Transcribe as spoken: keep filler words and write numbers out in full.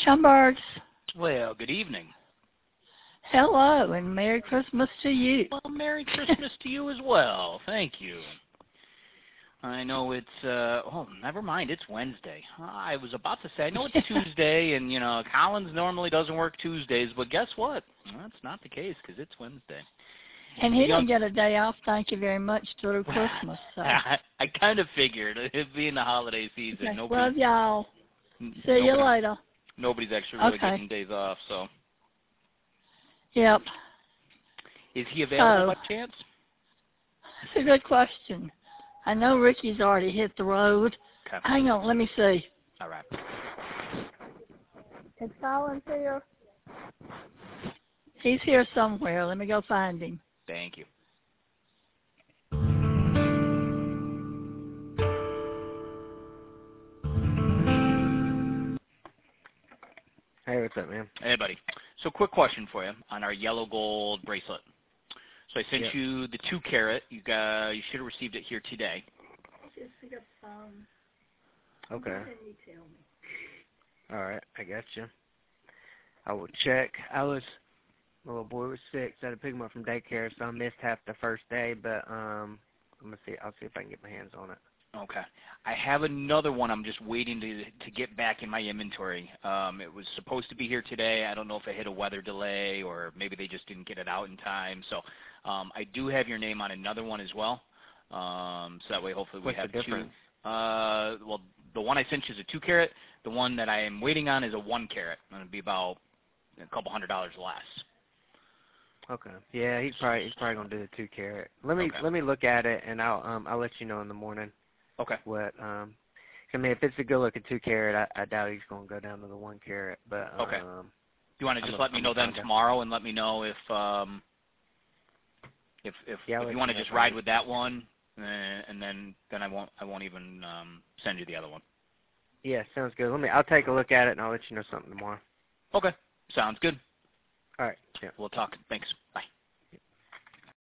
Schomburgs. Well, good evening. Hello, and Merry Christmas to you. Well, Merry Christmas to you as well. Thank you. I know it's, uh, oh, never mind, it's Wednesday. I was about to say, I know it's Tuesday, and, you know, Collins normally doesn't work Tuesdays, but guess what? Well, that's not the case, because it's Wednesday. And he The didn't young... get a day off, thank you very much, through Christmas. So. I, I kind of figured, it being the holiday season, Okay. nobody, Love y'all. See nobody, you later. Nobody's actually really okay. getting days off, so. Yep. Is he available so, by chance? That's a good question. I know Ricky's already hit the road. Okay. Hang on, let me see. All right. Is Collins here? He's here somewhere. Let me go find him. Thank you. Hey, what's up, man? Hey, buddy. So quick question for you on our yellow gold bracelet. So I sent yep. you the two carat. You got, you should have received it here today. Just pick up the phone. Okay. Then you tell me. All right, I got you. I will check. I was, my little boy was sick, so I had to pick him up from daycare, so I missed half the first day, but um, I'm gonna see. I'll see if I can get my hands on it. Okay. I have another one. I'm just waiting to to get back in my inventory. Um, it was supposed to be here today. I don't know if it hit a weather delay or maybe they just didn't get it out in time. So um, I do have your name on another one as well. Um, so that way, hopefully, we What's have the difference? two. Uh, well, the one I sent you is a two carat. The one that I am waiting on is a one carat. It'll be about a couple hundred dollars less. Okay. Yeah, he's probably he's probably gonna do the two carat. Let me Okay. let me look at it, and I'll um I'll let you know in the morning. Okay. What um, I mean, if it's a good looking two carat, I, I doubt he's gonna go down to the one carat. But um, okay. Do you want to just I'm let a, me I'm know then kinda... tomorrow, and let me know if um if if yeah, if you want to just ride with that one, uh, and then then I won't I won't even um send you the other one. Yeah, sounds good. Let me. I'll take a look at it, and I'll let you know something tomorrow. Okay. Sounds good. All right. Yeah. We'll talk. Thanks. Bye.